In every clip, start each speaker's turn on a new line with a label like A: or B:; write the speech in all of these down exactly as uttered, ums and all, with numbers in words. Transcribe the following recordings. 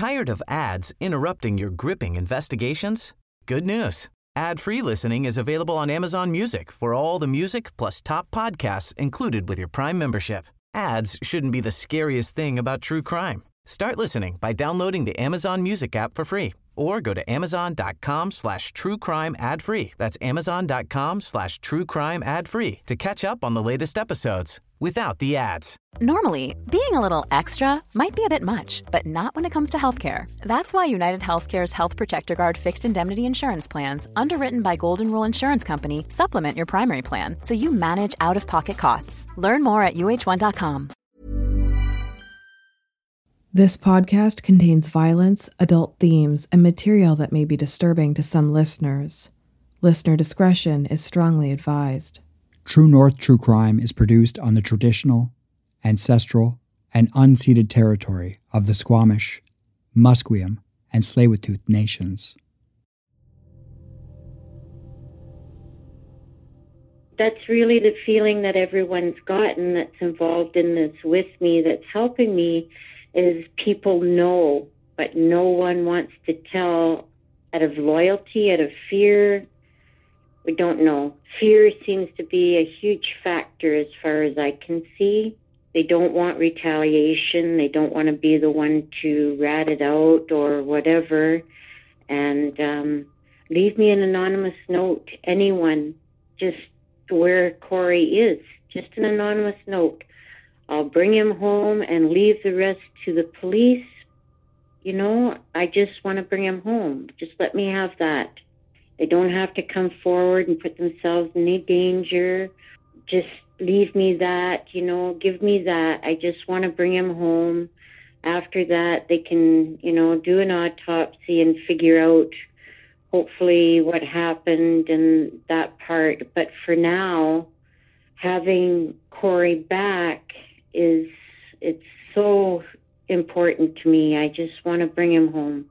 A: Tired of ads interrupting your gripping investigations? Good news. Ad-free listening is available on Amazon Music for all the music plus top podcasts included with your Prime membership. Ads shouldn't be the scariest thing about true crime. Start listening by downloading the Amazon Music app for free or go to amazon.com slash true crime ad free. That's amazon.com slash true crime ad free to catch up on the latest episodes without the ads.
B: Normally, being a little extra might be a bit much, but not when it comes to healthcare. That's why United Healthcare's Health Protector Guard fixed indemnity insurance plans, underwritten by Golden Rule Insurance Company, supplement your primary plan so you manage out-of-pocket costs. Learn more at U H one dot com.
C: This podcast contains violence, adult themes, and material that may be disturbing to some listeners. Listener discretion is strongly advised.
D: True North True Crime is produced on the traditional, ancestral, and unceded territory of the Squamish, Musqueam, and Tsleil-Waututh nations.
E: That's really the feeling that everyone's gotten that's involved in this with me, that's helping me, is people know, but no one wants to tell out of loyalty, out of fear. We don't know. Fear seems to be a huge factor as far as I can see. They don't want retaliation. They don't want to be the one to rat it out or whatever. And um, leave me an anonymous note. Anyone, just where Corey is, just an anonymous note. I'll bring him home and leave the rest to the police. You know, I just want to bring him home. Just let me have that. They don't have to come forward and put themselves in any danger. Just leave me that, you know, give me that. I just want to bring him home. After that, they can, you know, do an autopsy and figure out hopefully what happened and that part. But for now, having Corey back is, it's so important to me. I just want to bring him home.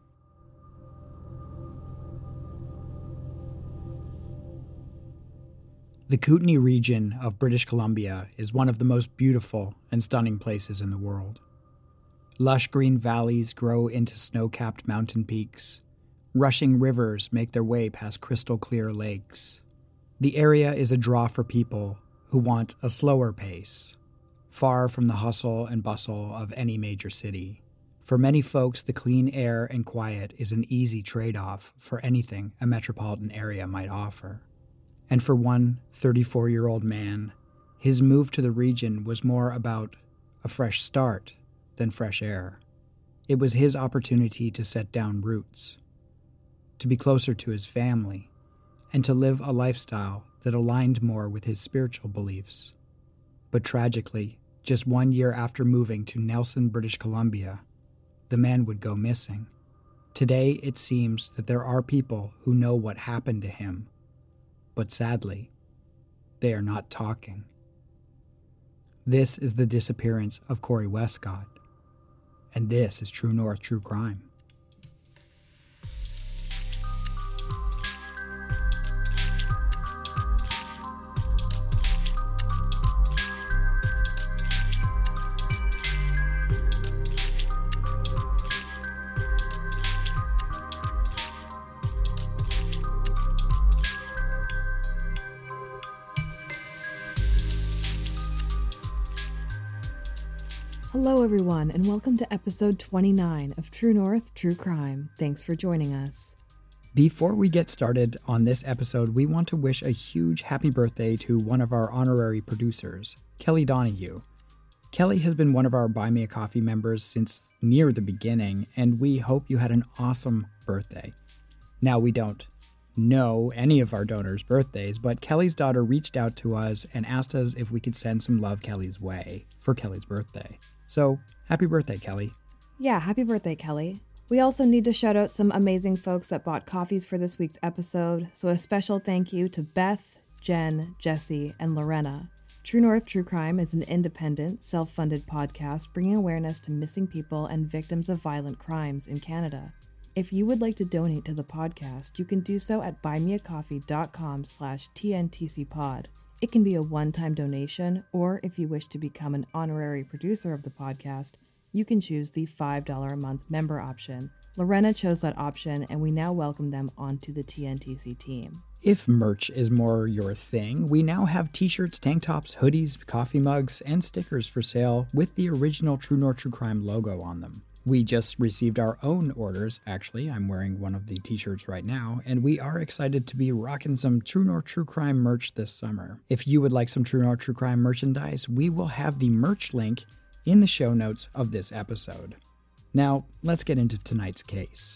D: The Kootenay region of British Columbia is one of the most beautiful and stunning places in the world. Lush green valleys grow into snow-capped mountain peaks. Rushing rivers make their way past crystal-clear lakes. The area is a draw for people who want a slower pace, far from the hustle and bustle of any major city. For many folks, the clean air and quiet is an easy trade-off for anything a metropolitan area might offer. And for one thirty-four-year-old man, his move to the region was more about a fresh start than fresh air. It was his opportunity to set down roots, to be closer to his family, and to live a lifestyle that aligned more with his spiritual beliefs. But tragically, just one year after moving to Nelson, British Columbia, the man would go missing. Today, it seems that there are people who know what happened to him, but sadly, they are not talking. This is the disappearance of Corey Westcott, and this is True North True Crime.
C: Hello everyone, and welcome to episode twenty-nine of True North True Crime. Thanks for joining us.
D: Before we get started on this episode, we want to wish a huge happy birthday to one of our honorary producers, Kelly Donahue. Kelly has been one of our Buy Me a Coffee members since near the beginning, and we hope you had an awesome birthday. Now, we don't know any of our donors' birthdays, but Kelly's daughter reached out to us and asked us if we could send some love Kelly's way for Kelly's birthday. So, happy birthday, Kelly.
C: Yeah, happy birthday, Kelly. We also need to shout out some amazing folks that bought coffees for this week's episode, so a special thank you to Beth, Jen, Jesse, and Lorena. True North True Crime is an independent, self-funded podcast bringing awareness to missing people and victims of violent crimes in Canada. If you would like to donate to the podcast, you can do so at buymeacoffee.com slash TNTCpod. It can be a one-time donation, or if you wish to become an honorary producer of the podcast, You can choose the five dollars a month member option. Lorena chose that option, and we now welcome them onto the T N T C team.
D: If merch is more your thing, we now have t-shirts, tank tops, hoodies, coffee mugs, and stickers for sale with the original True North True Crime logo on them. We just received our own orders. Actually, I'm wearing one of the t-shirts right now, and we are excited to be rocking some True North True Crime merch this summer. If you would like some True North True Crime merchandise, we will have the merch link in the show notes of this episode. Now, let's get into tonight's case.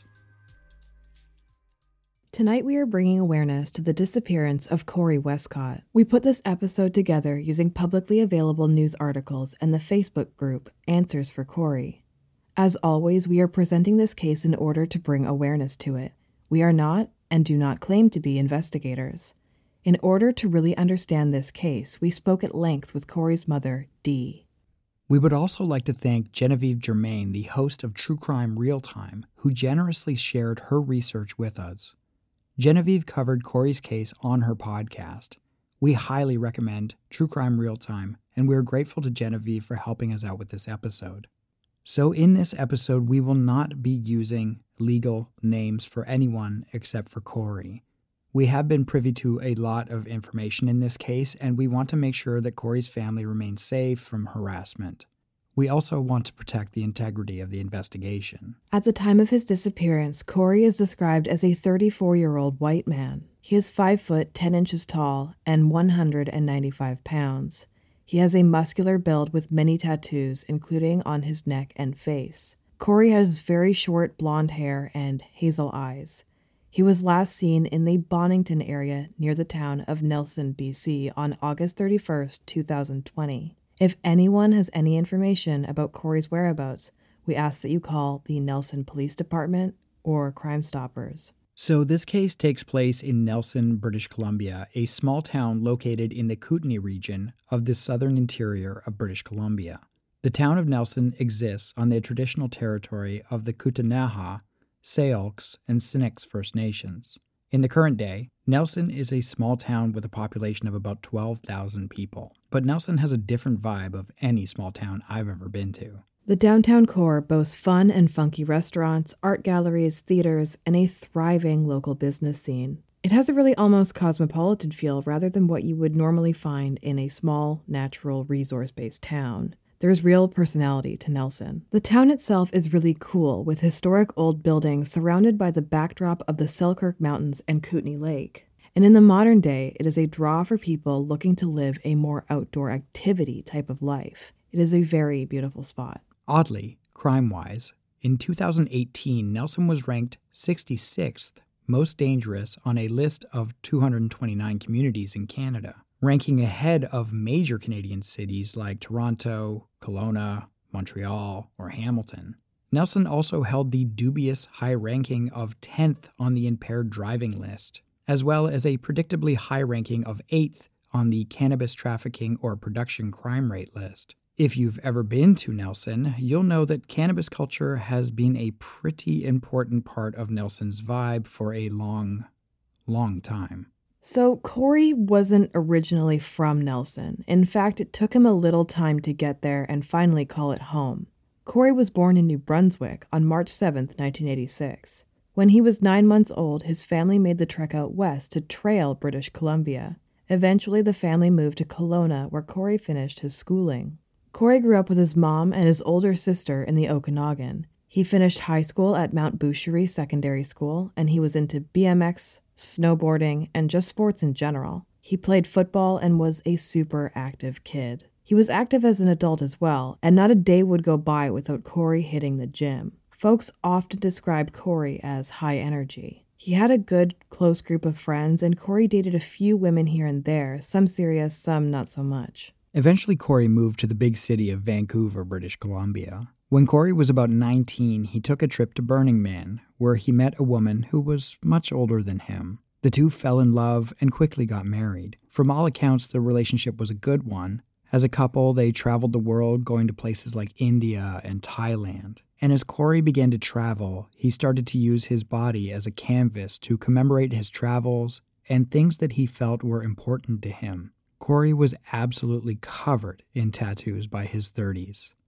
C: Tonight we are bringing awareness to the disappearance of Corey Westcott. We put this episode together using publicly available news articles and the Facebook group Answers for Corey. As always, we are presenting this case in order to bring awareness to it. We are not, and do not claim to be, investigators. In order to really understand this case, we spoke at length with Corey's mother, Dee.
D: We would also like to thank Genevieve Germain, the host of True Crime Real Time, who generously shared her research with us. Genevieve covered Corey's case on her podcast. We highly recommend True Crime Real Time, and we are grateful to Genevieve for helping us out with this episode. So in this episode, we will not be using legal names for anyone except for Corey. We have been privy to a lot of information in this case, and we want to make sure that Corey's family remains safe from harassment. We also want to protect the integrity of the investigation.
C: At the time of his disappearance, Corey is described as a thirty-four-year-old white man. He is five foot ten inches tall and one hundred ninety-five pounds. He has a muscular build with many tattoos, including on his neck and face. Corey has very short blonde hair and hazel eyes. He was last seen in the Bonington area near the town of Nelson, B C on August thirty-first, two thousand twenty. If anyone has any information about Corey's whereabouts, we ask that you call the Nelson Police Department or Crime Stoppers.
D: So this case takes place in Nelson, British Columbia, a small town located in the Kootenay region of the southern interior of British Columbia. The town of Nelson exists on the traditional territory of the Kootenai, Syilx, and Sinixt First Nations. In the current day, Nelson is a small town with a population of about twelve thousand people, but Nelson has a different vibe of any small town I've ever been to.
C: The downtown core boasts fun and funky restaurants, art galleries, theaters, and a thriving local business scene. It has a really almost cosmopolitan feel rather than what you would normally find in a small, natural, resource-based town. There's real personality to Nelson. The town itself is really cool, with historic old buildings surrounded by the backdrop of the Selkirk Mountains and Kootenay Lake. And in the modern day, it is a draw for people looking to live a more outdoor activity type of life. It is a very beautiful spot.
D: Oddly, crime-wise, in two thousand eighteen, Nelson was ranked sixty-sixth most dangerous on a list of two hundred twenty-nine communities in Canada, ranking ahead of major Canadian cities like Toronto, Kelowna, Montreal, or Hamilton. Nelson also held the dubious high ranking of tenth on the impaired driving list, as well as a predictably high ranking of eighth on the cannabis trafficking or production crime rate list. If you've ever been to Nelson, you'll know that cannabis culture has been a pretty important part of Nelson's vibe for a long, long time.
C: So Corey wasn't originally from Nelson. In fact, it took him a little time to get there and finally call it home. Corey was born in New Brunswick on March seventh, nineteen eighty-six. When he was nine months old, his family made the trek out west to Trail, British Columbia. Eventually, the family moved to Kelowna, where Corey finished his schooling. Corey grew up with his mom and his older sister in the Okanagan. He finished high school at Mount Boucherie Secondary School, and he was into B M X, snowboarding, and just sports in general. He played football and was a super active kid. He was active as an adult as well, and not a day would go by without Corey hitting the gym. Folks often described Corey as high energy. He had a good, close group of friends, and Corey dated a few women here and there, some serious, some not so much.
D: Eventually, Corey moved to the big city of Vancouver, British Columbia. When Corey was about nineteen, he took a trip to Burning Man, where he met a woman who was much older than him. The two fell in love and quickly got married. From all accounts, the relationship was a good one. As a couple, they traveled the world, going to places like India and Thailand. And as Corey began to travel, he started to use his body as a canvas to commemorate his travels and things that he felt were important to him. Corey was absolutely covered in tattoos by his thirties.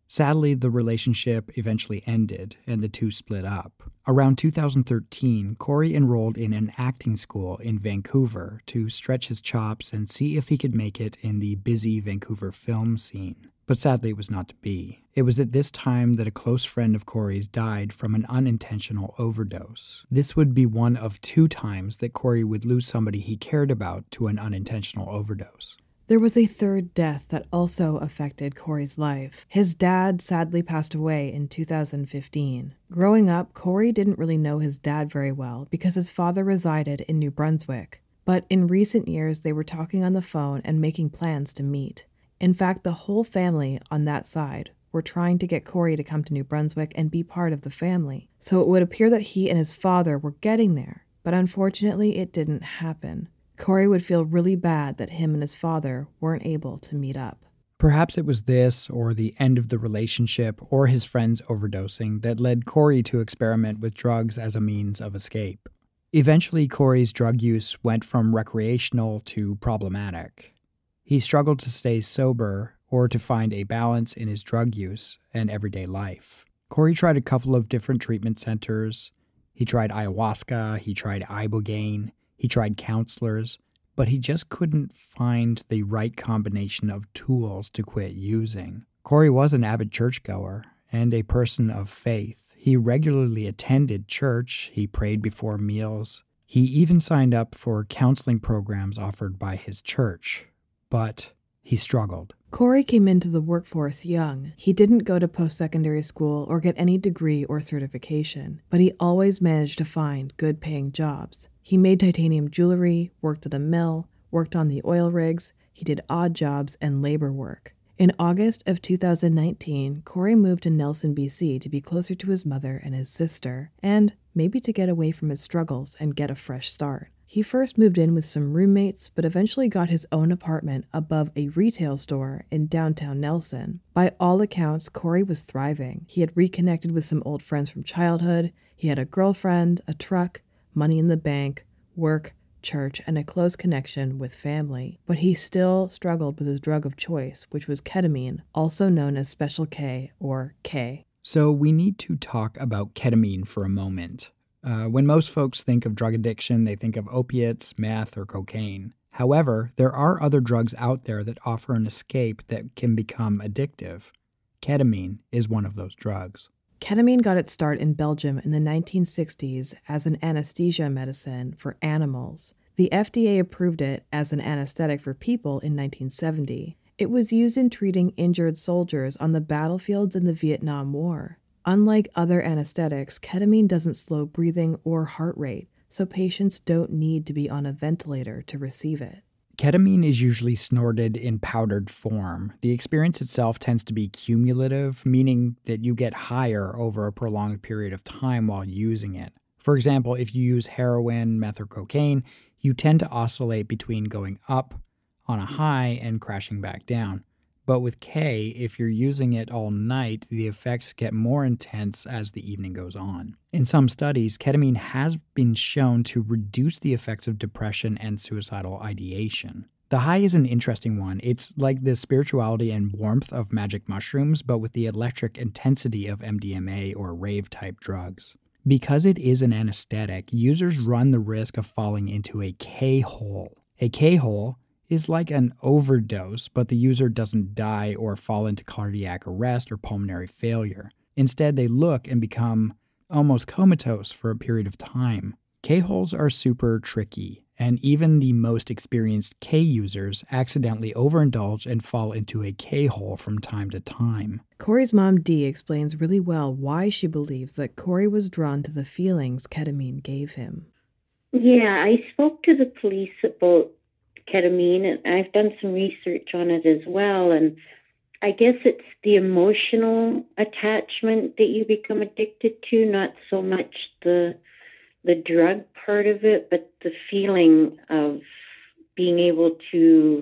D: Sadly, the relationship eventually ended, and the two split up. Around two thousand thirteen, Corey enrolled in an acting school in Vancouver to stretch his chops and see if he could make it in the busy Vancouver film scene. But sadly, it was not to be. It was at this time that a close friend of Corey's died from an unintentional overdose. This would be one of two times that Corey would lose somebody he cared about to an unintentional overdose.
C: There was a third death that also affected Corey's life. His dad sadly passed away in two thousand fifteen. Growing up, Corey didn't really know his dad very well because his father resided in New Brunswick. But in recent years, they were talking on the phone and making plans to meet. In fact, the whole family on that side were trying to get Corey to come to New Brunswick and be part of the family. So it would appear that he and his father were getting there. But unfortunately, it didn't happen. Corey would feel really bad that him and his father weren't able to meet up.
D: Perhaps it was this, or the end of the relationship, or his friends overdosing that led Corey to experiment with drugs as a means of escape. Eventually, Corey's drug use went from recreational to problematic. He struggled to stay sober or to find a balance in his drug use and everyday life. Corey tried a couple of different treatment centers. He tried ayahuasca, he tried ibogaine, he tried counselors, but he just couldn't find the right combination of tools to quit using. Corey was an avid churchgoer and a person of faith. He regularly attended church, he prayed before meals. He even signed up for counseling programs offered by his church, but he struggled.
C: Corey came into the workforce young. He didn't go to post-secondary school or get any degree or certification, but he always managed to find good-paying jobs. He made titanium jewelry, worked at a mill, worked on the oil rigs, he did odd jobs and labor work. In August of two thousand nineteen, Corey moved to Nelson, B C to be closer to his mother and his sister, and maybe to get away from his struggles and get a fresh start. He first moved in with some roommates, but eventually got his own apartment above a retail store in downtown Nelson. By all accounts, Corey was thriving. He had reconnected with some old friends from childhood. He had a girlfriend, a truck, money in the bank, work, church, and a close connection with family. But he still struggled with his drug of choice, which was ketamine, also known as Special K or K.
D: So we need to talk about ketamine for a moment. Uh, when most folks think of drug addiction, they think of opiates, meth, or cocaine. However, there are other drugs out there that offer an escape that can become addictive. Ketamine is one of those drugs.
C: Ketamine got its start in Belgium in the nineteen sixties as an anesthesia medicine for animals. The F D A approved it as an anesthetic for people in nineteen seventy. It was used in treating injured soldiers on the battlefields in the Vietnam War. Unlike other anesthetics, ketamine doesn't slow breathing or heart rate, so patients don't need to be on a ventilator to receive it.
D: Ketamine is usually snorted in powdered form. The experience itself tends to be cumulative, meaning that you get higher over a prolonged period of time while using it. For example, if you use heroin, meth, or cocaine, you tend to oscillate between going up on a high and crashing back down. But with K, if you're using it all night, the effects get more intense as the evening goes on. In some studies, ketamine has been shown to reduce the effects of depression and suicidal ideation. The high is an interesting one. It's like the spirituality and warmth of magic mushrooms, but with the electric intensity of M D M A or rave-type drugs. Because it is an anesthetic, users run the risk of falling into a K-hole. A K-hole is like an overdose, but the user doesn't die or fall into cardiac arrest or pulmonary failure. Instead, they look and become almost comatose for a period of time. K-holes are super tricky, and even the most experienced K users accidentally overindulge and fall into a K-hole from time to time.
C: Corey's mom, Dee, explains really well why she believes that Corey was drawn to the feelings ketamine gave him.
E: Yeah, I spoke to the police about ketamine, and I've done some research on it as well, and I guess it's the emotional attachment that you become addicted to, not so much the the drug part of it, but the feeling of being able to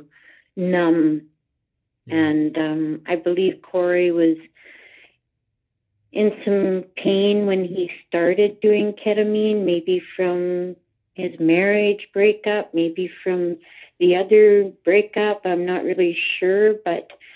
E: numb. Yeah. And um, I believe Corey was in some pain when he started doing ketamine, maybe from his marriage breakup, maybe from the other breakup. I'm not really sure, but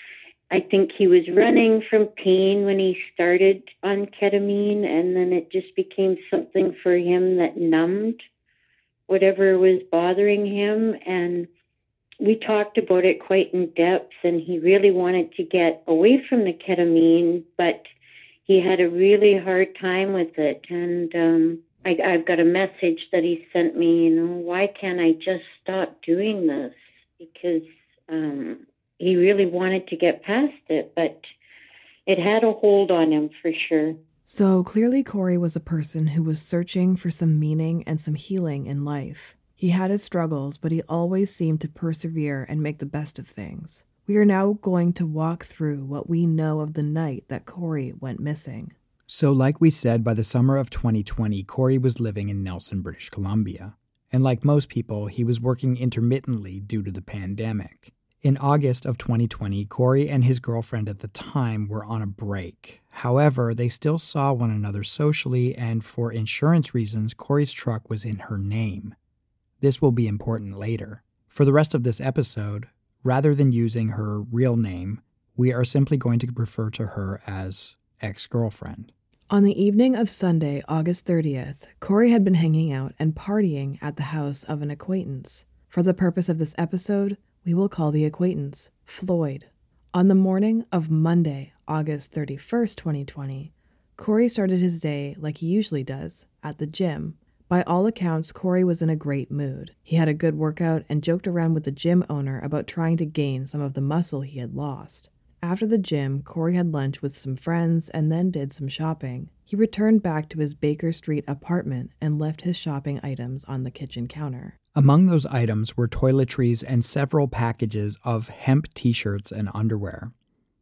E: I think he was running from pain when he started on ketamine, and then it just became something for him that numbed whatever was bothering him. And we talked about it quite in depth, and he really wanted to get away from the ketamine, but he had a really hard time with it. And um, I, I've got a message that he sent me, you know, why can't I just stop doing this? Because um, he really wanted to get past it, but it had a hold on him for sure.
C: So clearly Corey was a person who was searching for some meaning and some healing in life. He had his struggles, but he always seemed to persevere and make the best of things. We are now going to walk through what we know of the night that Corey went missing.
D: So like we said, by the summer of twenty twenty, Corey was living in Nelson, British Columbia. And like most people, he was working intermittently due to the pandemic. In August of twenty twenty, Corey and his girlfriend at the time were on a break. However, they still saw one another socially, and for insurance reasons, Corey's truck was in her name. This will be important later. For the rest of this episode, rather than using her real name, we are simply going to refer to her as ex-girlfriend.
C: On the evening of Sunday, August thirtieth, Corey had been hanging out and partying at the house of an acquaintance. For the purpose of this episode, we will call the acquaintance Floyd. On the morning of Monday, August thirty-first, twenty twenty, Corey started his day like he usually does, at the gym. By all accounts, Corey was in a great mood. He had a good workout and joked around with the gym owner about trying to gain some of the muscle he had lost. After the gym, Corey had lunch with some friends and then did some shopping. He returned back to his Baker Street apartment and left his shopping items on the kitchen counter.
D: Among those items were toiletries and several packages of hemp t-shirts and underwear.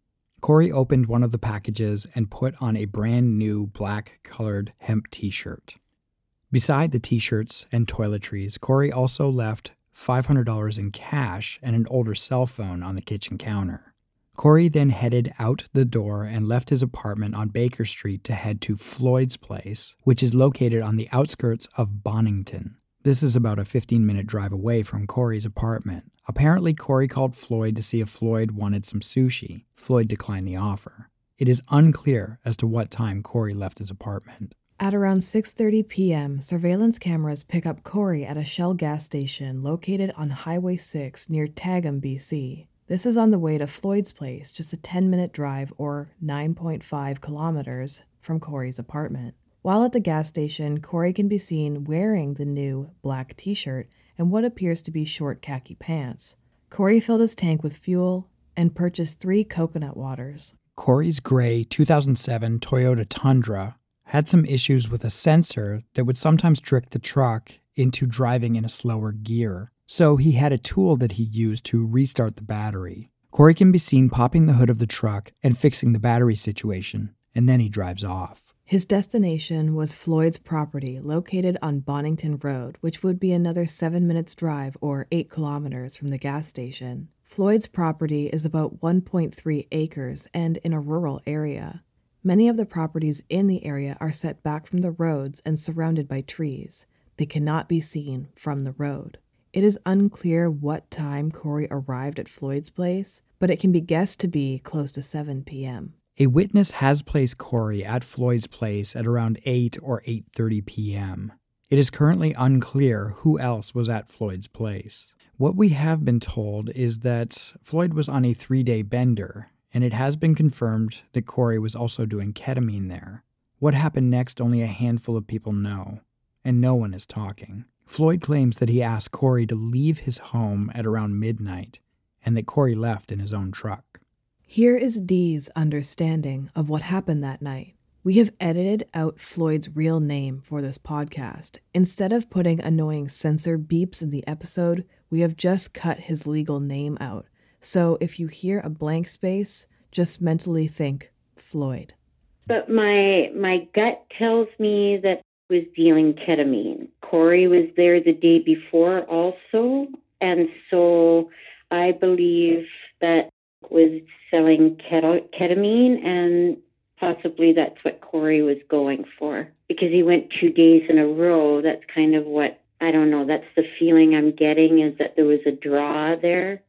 D: Corey opened one of the packages and put on a brand new black-colored hemp t-shirt. Beside the t-shirts and toiletries, Corey also left five hundred dollars in cash and an older cell phone on the kitchen counter. Corey then headed out the door and left his apartment on Baker Street to head to Floyd's place, which is located on the outskirts of Bonington. This is about a fifteen-minute drive away from Corey's apartment. Apparently, Corey called Floyd to see if Floyd wanted some sushi. Floyd declined the offer. It is unclear as to what time Corey left his apartment.
C: At around six thirty p.m., surveillance cameras pick up Corey at a Shell gas station located on Highway six near Tagum, B C. This is on the way to Floyd's place, just a ten-minute drive or nine point five kilometers from Corey's apartment. While at the gas station, Corey can be seen wearing the new black t-shirt and what appears to be short khaki pants. Corey filled his tank with fuel and purchased three coconut waters.
D: Corey's gray two thousand seven Toyota Tundra had some issues with a sensor that would sometimes trick the truck into driving in a slower gear. So he had a tool that he used to restart the battery. Corey can be seen popping the hood of the truck and fixing the battery situation, and then he drives off.
C: His destination was Floyd's property located on Bonington Road, which would be another seven minutes drive or eight kilometers from the gas station. Floyd's property is about one point three acres and in a rural area. Many of the properties in the area are set back from the roads and surrounded by trees. They cannot be seen from the road. It is unclear what time Corey arrived at Floyd's place, but it can be guessed to be close to seven p.m.
D: A witness has placed Corey at Floyd's place at around eight or eight thirty p.m. It is currently unclear who else was at Floyd's place. What we have been told is that Floyd was on a three-day bender, and it has been confirmed that Corey was also doing ketamine there. What happened next, only a handful of people know, and no one is talking. Floyd claims that he asked Corey to leave his home at around midnight, and that Corey left in his own truck.
C: Here is Dee's understanding of what happened that night. We have edited out Floyd's real name for this podcast. Instead of putting annoying censor beeps in the episode, we have just cut his legal name out. So if you hear a blank space, just mentally think Floyd.
E: But my my gut tells me that he was dealing ketamine. Corey was there the day before also, and so I believe that was selling ket- ketamine, and possibly that's what Corey was going for. Because he went two days in a row, that's kind of what, I don't know, that's the feeling I'm getting, is that there was a draw there.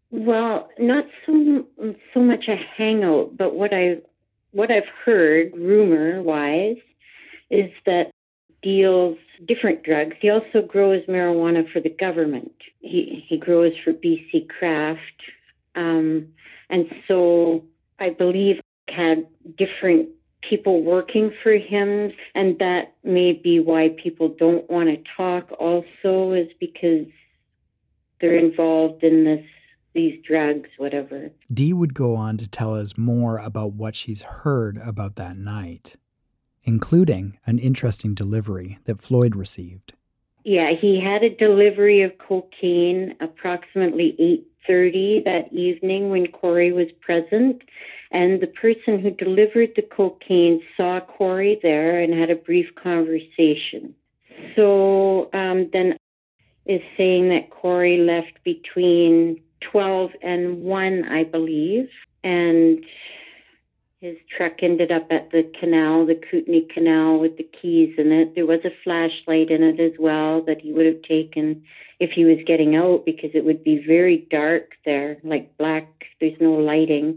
E: Well, not so so much a hangout, but what I what I've heard, rumor wise, is that deals different drugs. He also grows marijuana for the government. He he grows for B C Craft, um, and so I believe had different people working for him, and that may be why people don't want to talk. Also, is because they're involved in this. These drugs, whatever.
D: Dee would go on to tell us more about what she's heard about that night, including an interesting delivery that Floyd received.
E: Yeah, he had a delivery of cocaine approximately eight thirty that evening when Corey was present, and the person who delivered the cocaine saw Corey there and had a brief conversation. So um, then is saying that Corey left between twelve and one, I believe, and his truck ended up at the canal, the Kootenay Canal, with the keys in it. There was a flashlight in it as well that he would have taken if he was getting out, because it would be very dark there, like black, there's no lighting.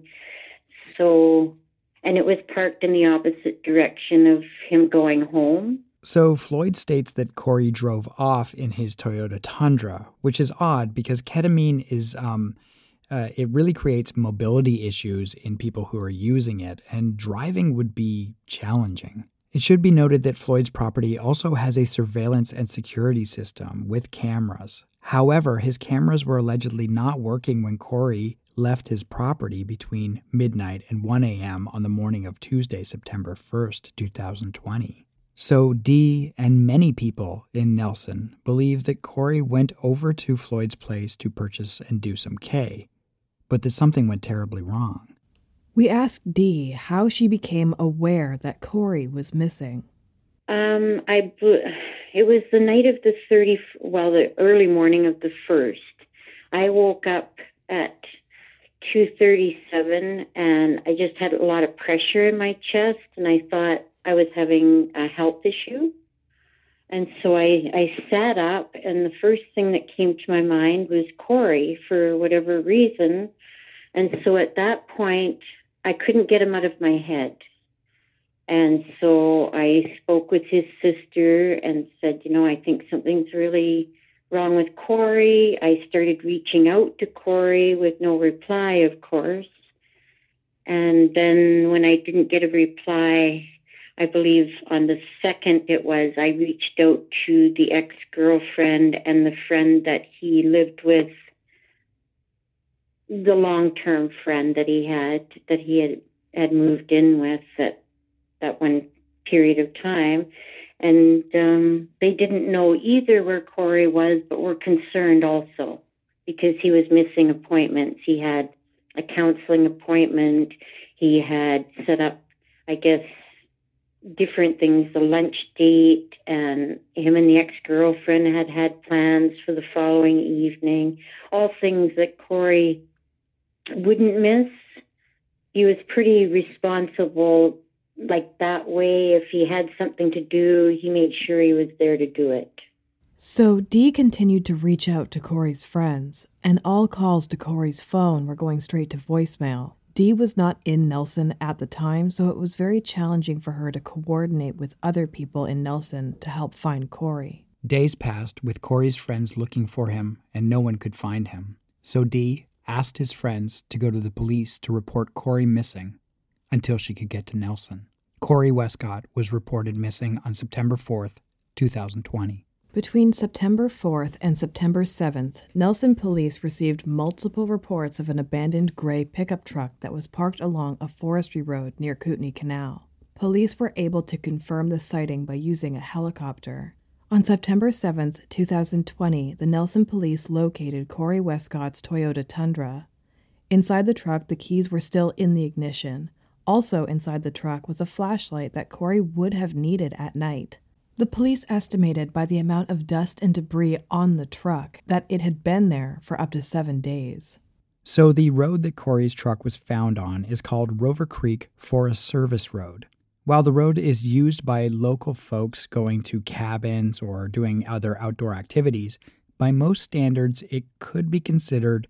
E: So, and it was parked in the opposite direction of him going home.
D: So Floyd states that Corey drove off in his Toyota Tundra, which is odd because ketamine is, um, uh, it really creates mobility issues in people who are using it, and driving would be challenging. It should be noted that Floyd's property also has a surveillance and security system with cameras. However, his cameras were allegedly not working when Corey left his property between midnight and one a.m. on the morning of Tuesday, September first, twenty twenty. So Dee and many people in Nelson believe that Corey went over to Floyd's place to purchase and do some K, but that something went terribly wrong.
C: We asked Dee how she became aware that Corey was missing.
E: Um, I it was the night of the thirtieth, well, the early morning of the first. I woke up at two thirty-seven, and I just had a lot of pressure in my chest, and I thought I was having a health issue. And so I, I sat up, and the first thing that came to my mind was Corey for whatever reason. And so at that point, I couldn't get him out of my head. And so I spoke with his sister and said, you know, I think something's really wrong with Corey. I started reaching out to Corey with no reply, of course. And then when I didn't get a reply, I believe on the second it was, I reached out to the ex-girlfriend and the friend that he lived with, the long-term friend that he had, that he had, had moved in with at that one period of time. And um, they didn't know either where Corey was, but were concerned also because he was missing appointments. He had a counseling appointment. He had set up, I guess, different things, the lunch date, and him and the ex-girlfriend had had plans for the following evening, all things that Corey wouldn't miss. He was pretty responsible like that way. If he had something to do, he made sure he was there to do it.
C: So Dee continued to reach out to Corey's friends, and all calls to Corey's phone were going straight to voicemail. Dee was not in Nelson at the time, so it was very challenging for her to coordinate with other people in Nelson to help find Corey.
D: Days passed with Corey's friends looking for him, and no one could find him. So Dee asked his friends to go to the police to report Corey missing until she could get to Nelson. Corey Westcott was reported missing on September fourth, twenty twenty.
C: Between September fourth and September seventh, Nelson police received multiple reports of an abandoned gray pickup truck that was parked along a forestry road near Kootenay Canal. Police were able to confirm the sighting by using a helicopter. On September seventh, twenty twenty, the Nelson police located Corey Westcott's Toyota Tundra. Inside the truck, the keys were still in the ignition. Also inside the truck was a flashlight that Corey would have needed at night. The police estimated by the amount of dust and debris on the truck that it had been there for up to seven days.
D: So the road that Corey's truck was found on is called Rover Creek Forest Service Road. While the road is used by local folks going to cabins or doing other outdoor activities, by most standards it could be considered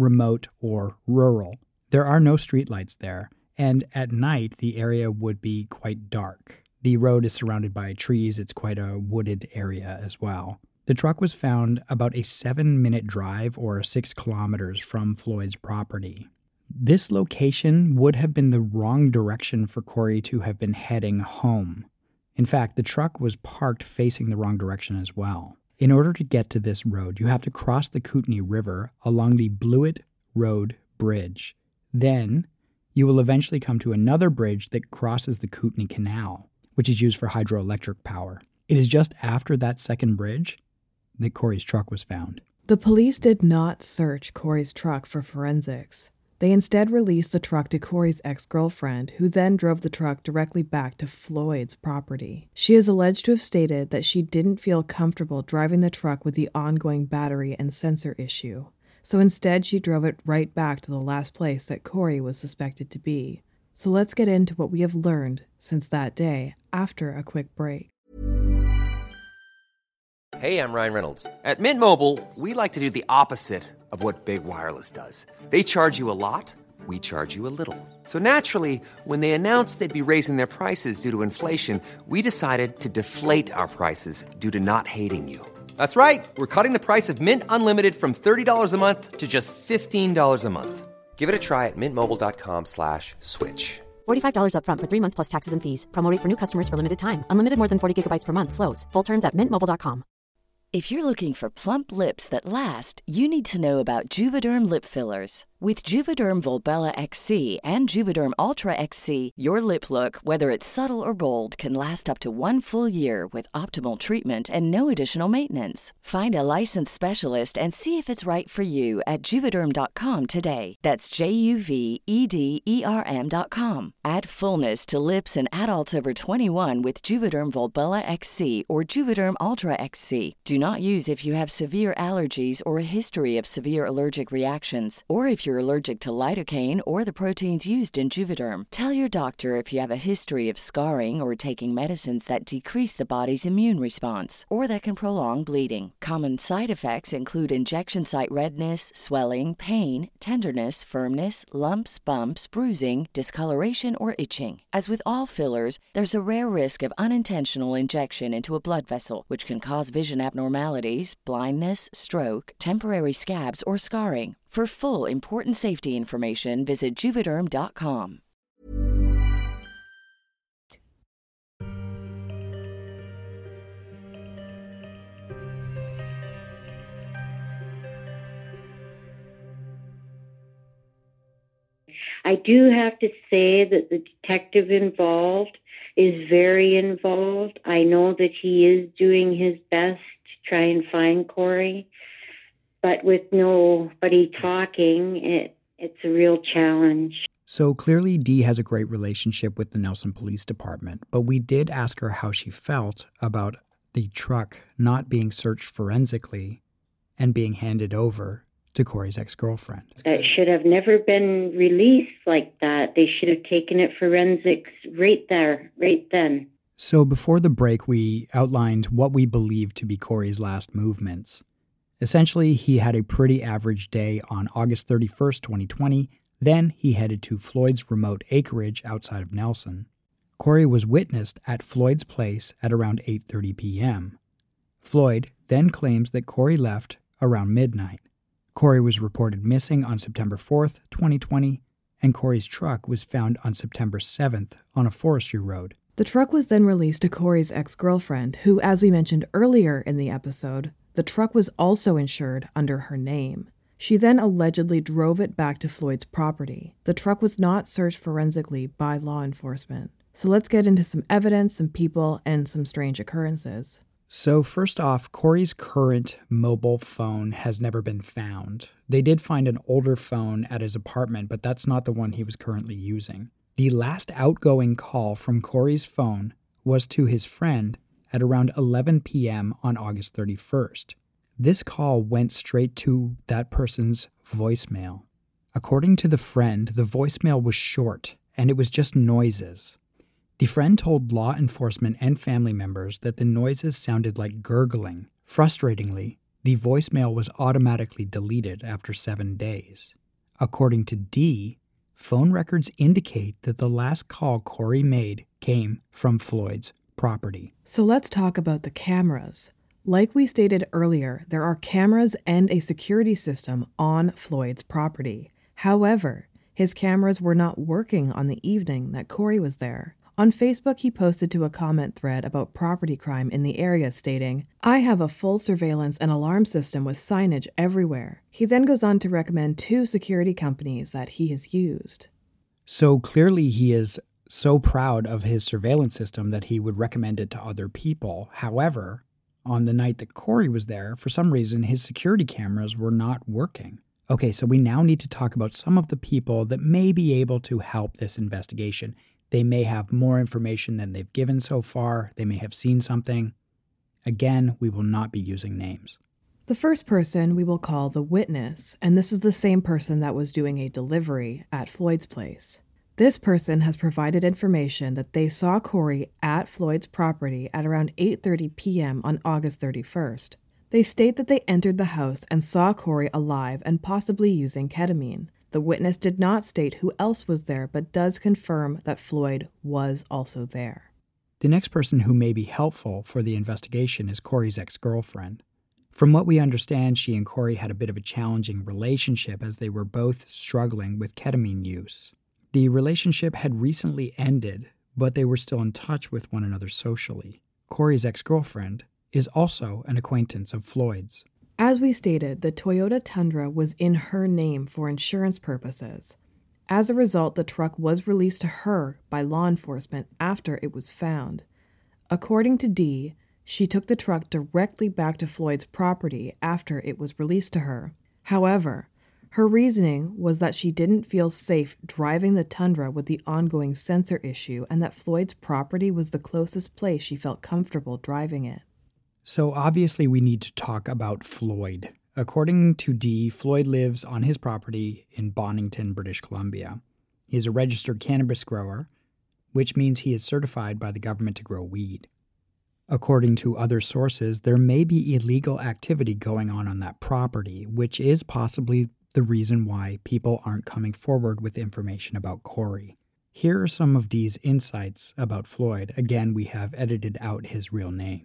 D: remote, or rural. There are no streetlights there, and at night the area would be quite dark. The road is surrounded by trees. It's quite a wooded area as well. The truck was found about a seven-minute drive or six kilometers from Floyd's property. This location would have been the wrong direction for Corey to have been heading home. In fact, the truck was parked facing the wrong direction as well. In order to get to this road, you have to cross the Kootenay River along the Blewett Road Bridge. Then, you will eventually come to another bridge that crosses the Kootenay Canal, which is used for hydroelectric power. It is just after that second bridge that Corey's truck was found.
C: The police did not search Corey's truck for forensics. They instead released the truck to Corey's ex-girlfriend, who then drove the truck directly back to Floyd's property. She is alleged to have stated that she didn't feel comfortable driving the truck with the ongoing battery and sensor issue, so instead she drove it right back to the last place that Corey was suspected to be. So let's get into what we have learned since that day after a quick break.
F: Hey, I'm Ryan Reynolds. At Mint Mobile, we like to do the opposite of what Big Wireless does. They charge you a lot, we charge you a little. So naturally, when they announced they'd be raising their prices due to inflation, we decided to deflate our prices due to not hating you. That's right. We're cutting the price of Mint Unlimited from thirty dollars a month to just fifteen dollars a month. Give it a try at mintmobile.com slash switch.
G: forty-five dollars up front for three months plus taxes and fees. Promo rate for new customers for limited time. Unlimited more than forty gigabytes per month slows. Full terms at mint mobile dot com.
H: If you're looking for plump lips that last, you need to know about Juvederm lip fillers. With Juvederm Volbella X C and Juvederm Ultra X C, your lip look, whether it's subtle or bold, can last up to one full year with optimal treatment and no additional maintenance. Find a licensed specialist and see if it's right for you at Juvederm dot com today. That's J U V E D E R M dot com. Add fullness to lips in adults over twenty-one with Juvederm Volbella X C or Juvederm Ultra X C. Do not use if you have severe allergies or a history of severe allergic reactions, or if you're allergic to lidocaine or the proteins used in Juvederm. Tell your doctor if you have a history of scarring or taking medicines that decrease the body's immune response or that can prolong bleeding. Common side effects include injection site redness, swelling, pain, tenderness, firmness, lumps, bumps, bruising, discoloration, or itching. As with all fillers, there's a rare risk of unintentional injection into a blood vessel, which can cause vision abnormalities, blindness, stroke, temporary scabs, or scarring. For full, important safety information, visit Juvederm dot com.
E: I do have to say that the detective involved is very involved. I know that he is doing his best to try and find Corey. But with nobody talking, it, it's a real challenge.
D: So clearly Dee has a great relationship with the Nelson Police Department, but we did ask her how she felt about the truck not being searched forensically and being handed over to Corey's ex-girlfriend.
E: That should have never been released like that. They should have taken it forensics right there, right then.
D: So before the break, we outlined what we believe to be Corey's last movements. Essentially, he had a pretty average day on August thirty-first, twenty twenty. Then he headed to Floyd's remote acreage outside of Nelson. Corey was witnessed at Floyd's place at around eight thirty p.m. Floyd then claims that Corey left around midnight. Corey was reported missing on September fourth, twenty twenty, and Corey's truck was found on September seventh on a forestry road.
C: The truck was then released to Corey's ex-girlfriend, who, as we mentioned earlier in the episode, the truck was also insured under her name. She then allegedly drove it back to Floyd's property. The truck was not searched forensically by law enforcement. So let's get into some evidence, some people, and some strange occurrences.
D: So first off, Corey's current mobile phone has never been found. They did find an older phone at his apartment, but that's not the one he was currently using. The last outgoing call from Corey's phone was to his friend at around eleven p.m. on August thirty-first. This call went straight to that person's voicemail. According to the friend, the voicemail was short, and it was just noises. The friend told law enforcement and family members that the noises sounded like gurgling. Frustratingly, The voicemail was automatically deleted after seven days. According to Dee, phone records indicate that the last call Corey made came from Floyd's property.
C: So let's talk about the cameras. Like we stated earlier, there are cameras and a security system on Floyd's property. However, his cameras were not working on the evening that Corey was there. On Facebook, he posted to a comment thread about property crime in the area stating, "I have a full surveillance and alarm system with signage everywhere." He then goes on to recommend two security companies that he has used.
D: So clearly he is so proud of his surveillance system that he would recommend it to other people. However, on the night that Corey was there, for some reason, his security cameras were not working. Okay, so we now need to talk about some of the people that may be able to help this investigation. They may have more information than they've given so far. They may have seen something. Again, we will not be using names.
C: The first person we will call the witness, and this is the same person that was doing a delivery at Floyd's place. This person has provided information that they saw Corey at Floyd's property at around eight thirty p.m. on August thirty-first. They state that they entered the house and saw Corey alive and possibly using ketamine. The witness did not state who else was there, but does confirm that Floyd was also there.
D: The next person who may be helpful for the investigation is Corey's ex-girlfriend. From what we understand, she and Corey had a bit of a challenging relationship as they were both struggling with ketamine use. The relationship had recently ended, but they were still in touch with one another socially. Corey's ex-girlfriend is also an acquaintance of Floyd's.
C: As we stated, the Toyota Tundra was in her name for insurance purposes. As a result, the truck was released to her by law enforcement after it was found. According to Dee, she took the truck directly back to Floyd's property after it was released to her. However, her reasoning was that she didn't feel safe driving the Tundra with the ongoing sensor issue and that Floyd's property was the closest place she felt comfortable driving it.
D: So obviously we need to talk about Floyd. According to Dee, Floyd lives on his property in Bonington, British Columbia. He is a registered cannabis grower, which means he is certified by the government to grow weed. According to other sources, there may be illegal activity going on on that property, which is possibly the reason why people aren't coming forward with information about Corey. Here are some of Dee's insights about Floyd. Again, we have edited out his real name.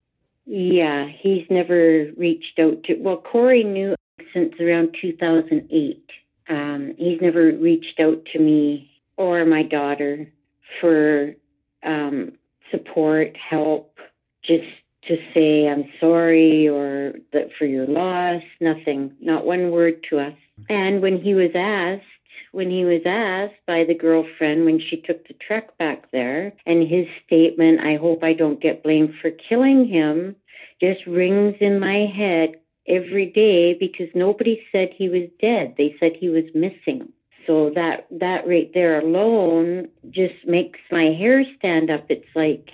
E: Yeah, he's never reached out to, well, Corey knew since around two thousand eight. Um, he's never reached out to me or my daughter for um, support, help, just to say I'm sorry or that for your loss, nothing, not one word to us. And when he was asked, when he was asked by the girlfriend when she took the truck back there, and his statement, "I hope I don't get blamed for killing him," just rings in my head every day because nobody said he was dead. They said he was missing. So that, that right there alone just makes my hair stand up. It's like,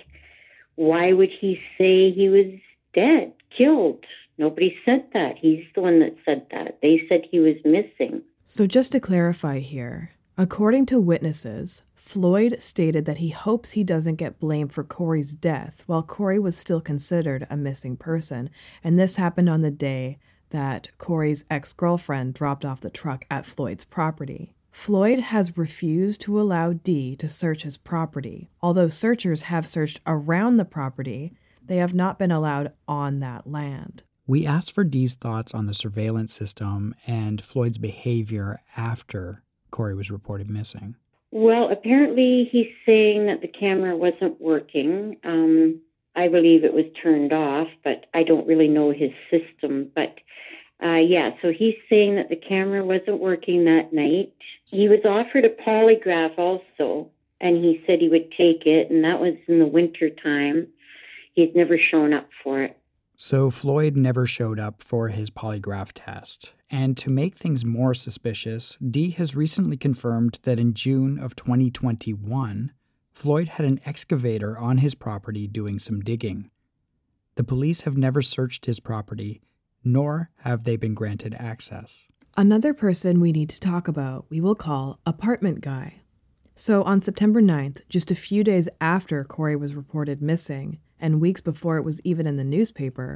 E: why would he say he was dead, killed? Nobody said that. He's the one that said that. They said he was missing.
C: So just to clarify here, according to witnesses, Floyd stated that he hopes he doesn't get blamed for Corey's death while Corey was still considered a missing person, and this happened on the day that Corey's ex-girlfriend dropped off the truck at Floyd's property. Floyd has refused to allow Dee to search his property. Although searchers have searched around the property, they have not been allowed on that land.
D: We asked for Dee's thoughts on the surveillance system and Floyd's behavior after Corey was reported missing.
E: Well, apparently he's saying that the camera wasn't working. Um, I believe it was turned off, but I don't really know his system. But uh, yeah, so he's saying that the camera wasn't working that night. He was offered a polygraph also, and he said he would take it, and that was in the winter time. He'd never shown up for it.
D: So Floyd never showed up for his polygraph test. And to make things more suspicious, Dee has recently confirmed that in June of twenty twenty-one, Floyd had an excavator on his property doing some digging. The police have never searched his property, nor have they been granted access.
C: Another person we need to talk about, we will call Apartment Guy. So on September ninth, just a few days after Corey was reported missing, and weeks before it was even in the newspaper,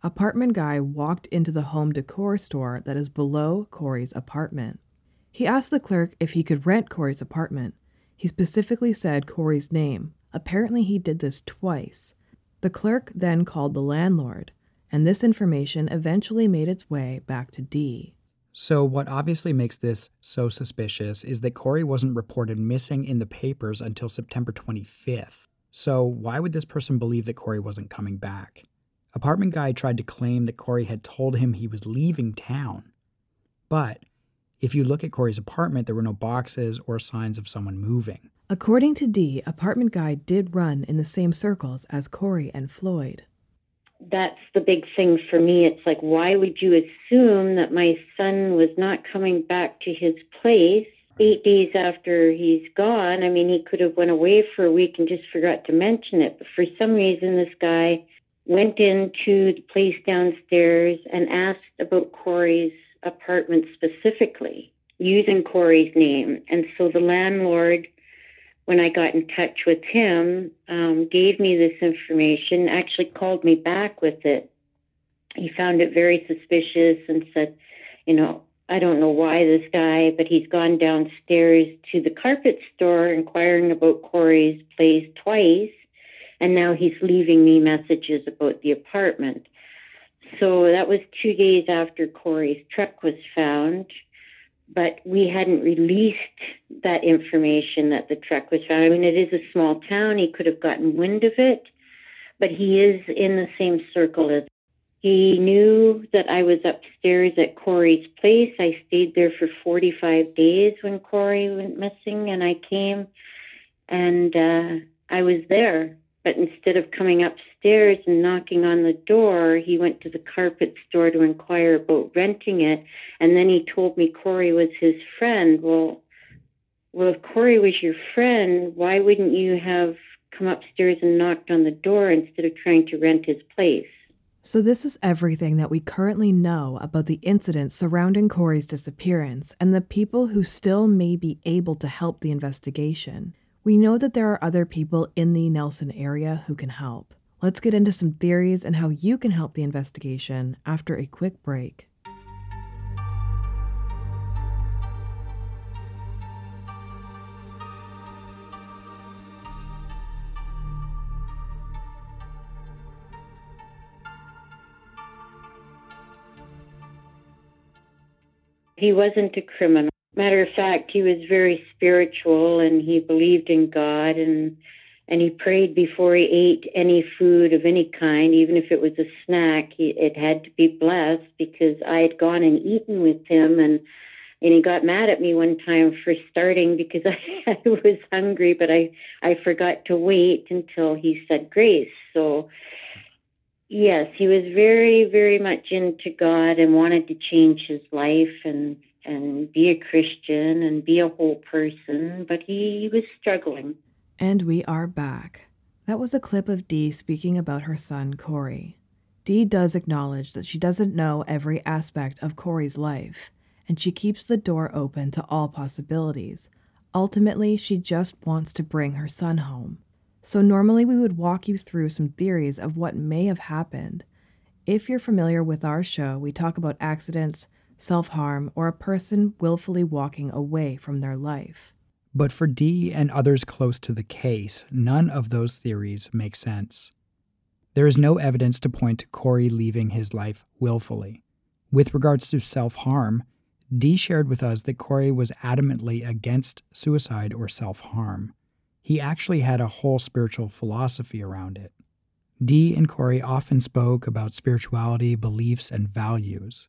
C: Apartment Guy walked into the home decor store that is below Corey's apartment. He asked the clerk if he could rent Corey's apartment. He specifically said Corey's name. Apparently he did this twice. The clerk then called the landlord, and this information eventually made its way back to Dee.
D: So what obviously makes this so suspicious is that Corey wasn't reported missing in the papers until September twenty-fifth. So why would this person believe that Corey wasn't coming back? Apartment Guy tried to claim that Corey had told him he was leaving town. But if you look at Corey's apartment, there were no boxes or signs of someone moving.
C: According to Dee, Apartment Guy did run in the same circles as Corey and Floyd.
E: That's the big thing for me. It's like, why would you assume that my son was not coming back to his place eight days after he's gone? I mean, he could have went away for a week and just forgot to mention it. But for some reason, this guy went into the place downstairs and asked about Corey's apartment specifically, using Corey's name. And so the landlord, when I got in touch with him, um, gave me this information, actually called me back with it. He found it very suspicious and said, you know, I don't know why this guy, but he's gone downstairs to the carpet store inquiring about Corey's place twice, and now he's leaving me messages about the apartment. So that was two days after Corey's truck was found. But we hadn't released that information that the truck was found. I mean, it is a small town. He could have gotten wind of it, but he is in the same circle as he knew that I was upstairs at Corey's place. I stayed there for forty-five days when Corey went missing, and I came and uh, I was there. But instead of coming upstairs and knocking on the door, he went to the carpet store to inquire about renting it. And then he told me Corey was his friend. Well, well, if Corey was your friend, why wouldn't you have come upstairs and knocked on the door instead of trying to rent his place?
C: So this is everything that we currently know about the incidents surrounding Corey's disappearance and the people who still may be able to help the investigation. We know that there are other people in the Nelson area who can help. Let's get into some theories and how you can help the investigation after a quick break.
E: He wasn't a criminal. Matter of fact, he was very spiritual, and he believed in God, and and he prayed before he ate any food of any kind, even if it was a snack. He, it had to be blessed, because I had gone and eaten with him, and and he got mad at me one time for starting because I, I was hungry, but I, I forgot to wait until he said grace. So, yes, he was very, very much into God and wanted to change his life and and be a Christian and be a whole person, but he was struggling.
C: And we are back. That was a clip of Dee speaking about her son, Corey. Dee does acknowledge that she doesn't know every aspect of Corey's life, and she keeps the door open to all possibilities. Ultimately, she just wants to bring her son home. So normally we would walk you through some theories of what may have happened. If you're familiar with our show, we talk about accidents, self-harm, or a person willfully walking away from their life.
D: But for Dee and others close to the case, none of those theories make sense. There is no evidence to point to Corey leaving his life willfully. With regards to self-harm, Dee shared with us that Corey was adamantly against suicide or self-harm. He actually had a whole spiritual philosophy around it. Dee and Corey often spoke about spirituality, beliefs, and values.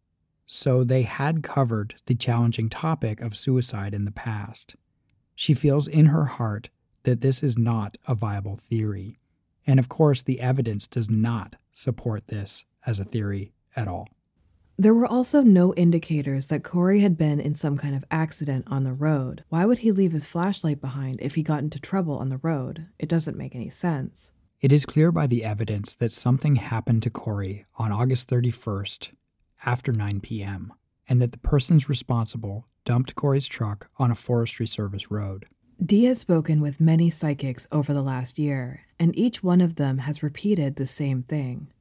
D: So they had covered the challenging topic of suicide in the past. She feels in her heart that this is not a viable theory. And of course, the evidence does not support this as a theory at all.
C: There were also no indicators that Corey had been in some kind of accident on the road. Why would he leave his flashlight behind if he got into trouble on the road? It doesn't make any sense.
D: It is clear by the evidence that something happened to Corey on August thirty-first after nine p.m., and that the persons responsible dumped Corey's truck on a Forestry Service road.
C: Dee has spoken with many psychics over the last year, and each one of them has repeated the same thing.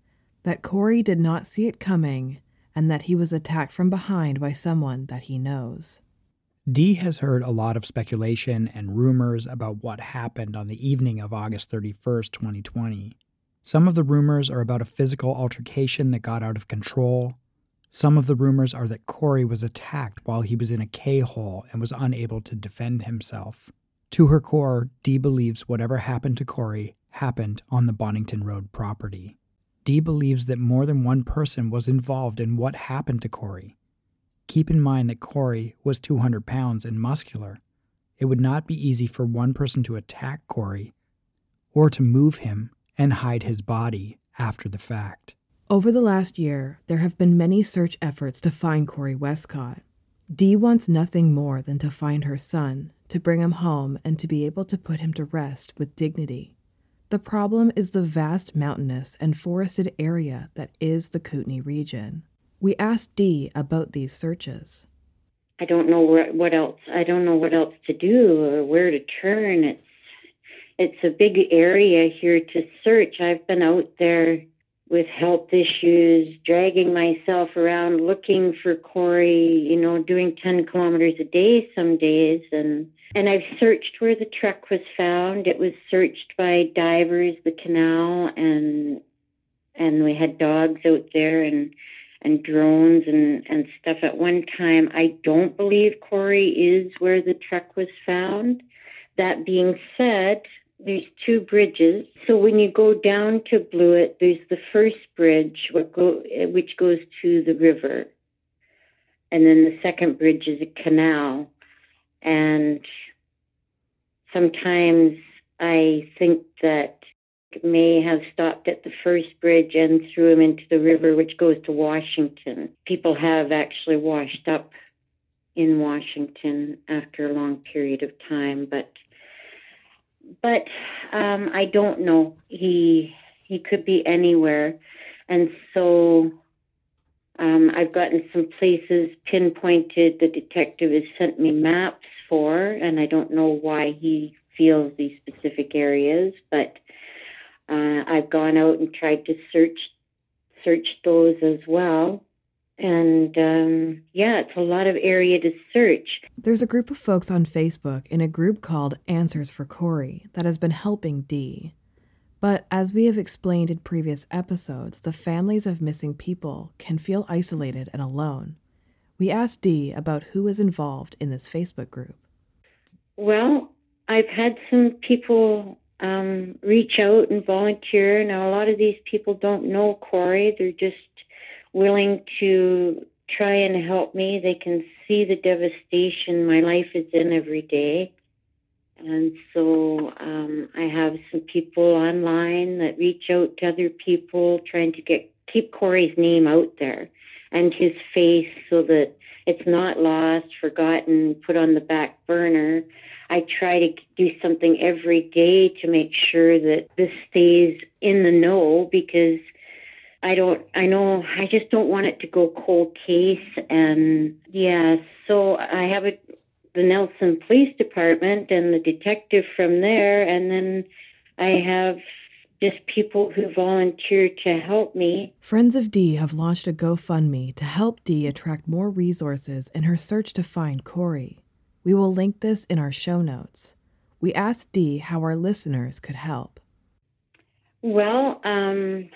C: that Corey did not see it coming and that he was attacked from behind by someone that he knows.
D: Dee has heard a lot of speculation and rumors about what happened on the evening of August thirty-first, twenty twenty. Some of the rumors are about a physical altercation that got out of control. Some of the rumors are that Corey was attacked while he was in a K-hole and was unable to defend himself. To her core, Dee believes whatever happened to Corey happened on the Bonington Road property. Dee believes that more than one person was involved in what happened to Corey. Keep in mind that Corey was two hundred pounds and muscular. It would not be easy for one person to attack Corey or to move him and hide his body after the fact.
C: Over the last year, there have been many search efforts to find Corey Westcott. Dee wants nothing more than to find her son, to bring him home, and to be able to put him to rest with dignity. The problem is the vast mountainous and forested area that is the Kootenay region. We asked Dee about these searches.
E: I don't know where, what else. I don't know what else to do or where to turn. It's it's a big area here to search. I've been out there with health issues, dragging myself around looking for Corey, you know, doing ten kilometers a day some days. And, and I've searched where the truck was found. It was searched by divers, the canal, and and we had dogs out there and and drones and, and stuff at one time. I don't believe Corey is where the truck was found. That being said, there's two bridges. So when you go down to Blewett, there's the first bridge what go, which goes to the river. And then the second bridge is a canal. And sometimes I think that may have stopped at the first bridge and threw him into the river, which goes to Washington. People have actually washed up in Washington after a long period of time, but but um, I don't know. He he could be anywhere, and so um, I've gotten some places pinpointed. The detective has sent me maps for, and I don't know why he feels these specific areas, but Uh, I've gone out and tried to search search those as well. And, um, yeah, it's a lot of area to search.
C: There's a group of folks on Facebook in a group called Answers for Corey that has been helping Dee. But as we have explained in previous episodes, the families of missing people can feel isolated and alone. We asked Dee about who is involved in this Facebook group.
E: Well, I've had some people um, reach out and volunteer. Now, a lot of these people don't know Corey. They're just willing to try and help me. They can see the devastation my life is in every day. And so um, I have some people online that reach out to other people trying to get keep Corey's name out there and his face so that it's not lost, forgotten, put on the back burner. I try to do something every day to make sure that this stays in the know, because I don't, I know, I just don't want it to go cold case. And yeah, so I have a, the Nelson Police Department and the detective from there, and then I have just people who volunteer to help me.
C: Friends of Dee have launched a GoFundMe to help Dee attract more resources in her search to find Corey. We will link this in our show notes. We asked Dee how our listeners could help.
E: Well, um,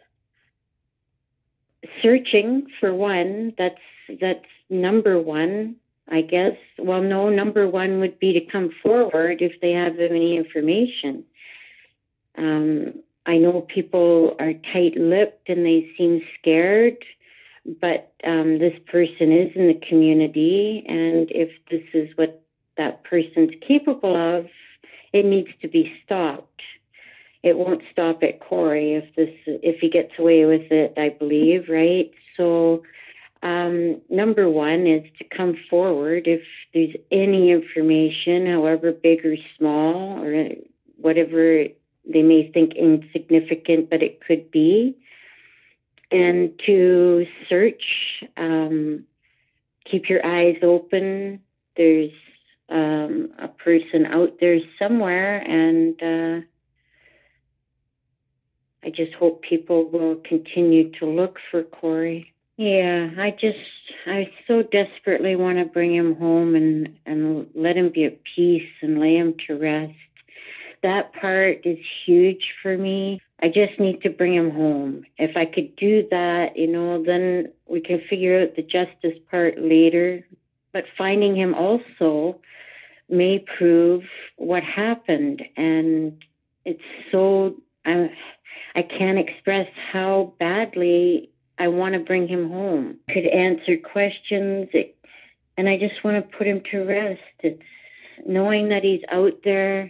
E: searching for one, that's that's number one, I guess. Well, no, number one would be to come forward if they have any information. Um, I know people are tight-lipped and they seem scared, but um, this person is in the community, and if this is what that person's capable of, it needs to be stopped. It won't stop at Corey if this if he gets away with it, I believe, right? So um, number one is to come forward if there's any information, however big or small, or whatever they may think insignificant, but it could be. And to search, um, keep your eyes open. There's um, a person out there somewhere, and uh, I just hope people will continue to look for Corey. Yeah, I just, I so desperately want to bring him home and, and let him be at peace and lay him to rest. That part is huge for me. I just need to bring him home. If I could do that, you know, then we can figure out the justice part later. But finding him also may prove what happened. And it's so, I, I can't express how badly I want to bring him home. Could answer questions, it, and I just want to put him to rest. It's knowing that he's out there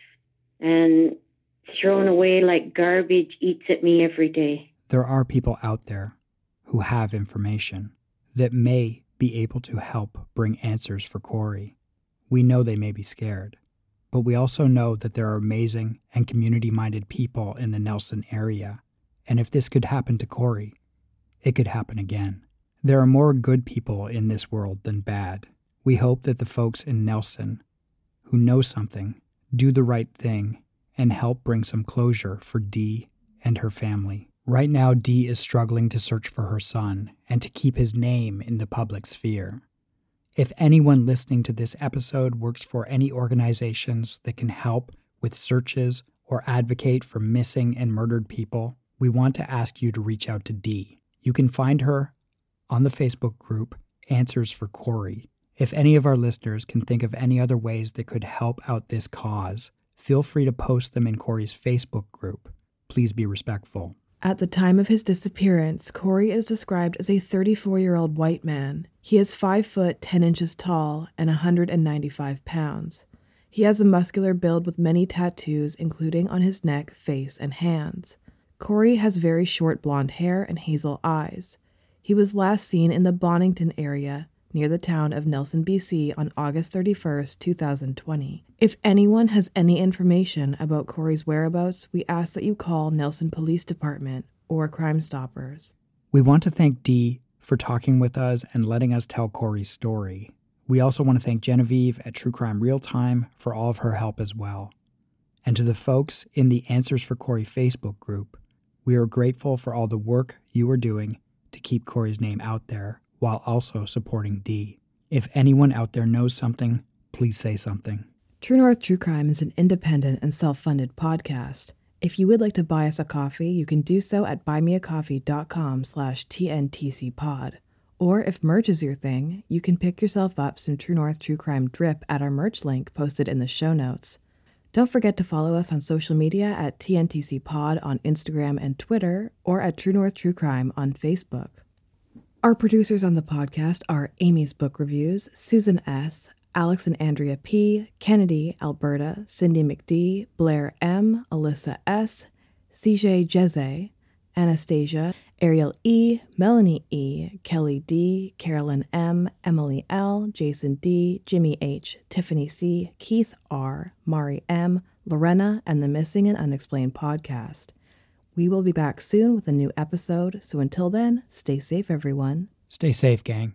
E: and thrown away like garbage eats at me every day.
D: There are people out there who have information that may be able to help bring answers for Corey. We know they may be scared, but we also know that there are amazing and community-minded people in the Nelson area, and if this could happen to Corey, it could happen again. There are more good people in this world than bad. We hope that the folks in Nelson who know something do the right thing and help bring some closure for Dee and her family. Right now, Dee is struggling to search for her son and to keep his name in the public sphere. If anyone listening to this episode works for any organizations that can help with searches or advocate for missing and murdered people, we want to ask you to reach out to Dee. You can find her on the Facebook group Answers for Corey. If any of our listeners can think of any other ways that could help out this cause, feel free to post them in Corey's Facebook group. Please be respectful.
C: At the time of his disappearance, Corey is described as a thirty-four-year-old white man. He is five foot ten inches tall and one hundred ninety-five pounds. He has a muscular build with many tattoos, including on his neck, face, and hands. Corey has very short blonde hair and hazel eyes. He was last seen in the Bonington area, near the town of Nelson, B C on August thirty-first, two thousand twenty. If anyone has any information about Corey's whereabouts, we ask that you call Nelson Police Department or Crime Stoppers.
D: We want to thank Dee for talking with us and letting us tell Corey's story. We also want to thank Genevieve at True Crime Real Time for all of her help as well. And to the folks in the Answers for Corey Facebook group, we are grateful for all the work you are doing to keep Corey's name out there while also supporting Dee. If anyone out there knows something, please say something.
C: True North True Crime is an independent and self-funded podcast. If you would like to buy us a coffee, you can do so at buymeacoffee.com slash TNTCpod. Or if merch is your thing, you can pick yourself up some True North True Crime drip at our merch link posted in the show notes. Don't forget to follow us on social media at T N T C Pod on Instagram and Twitter, or at True North True Crime on Facebook. Our producers on the podcast are Amy's Book Reviews, Susan S., Alex and Andrea P., Kennedy, Alberta, Cindy McD., Blair M., Alyssa S., C J Jeze, Anastasia, Ariel E., Melanie E., Kelly D., Carolyn M., Emily L., Jason D., Jimmy H., Tiffany C., Keith R., Mari M., Lorena, and the Missing and Unexplained podcast. We will be back soon with a new episode, so until then, stay safe, everyone.
D: Stay safe, gang.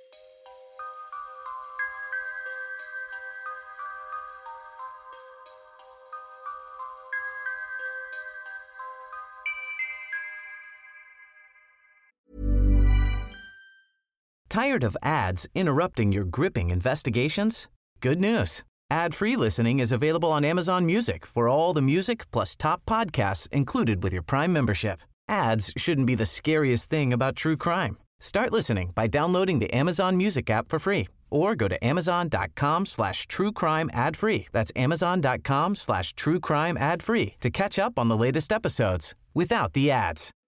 A: Tired of ads interrupting your gripping investigations? Good news. Ad-free listening is available on Amazon Music for all the music plus top podcasts included with your Prime membership. Ads shouldn't be the scariest thing about true crime. Start listening by downloading the Amazon Music app for free or go to amazon.com slash true crime ad free. That's amazon.com slash true crime ad free to catch up on the latest episodes without the ads.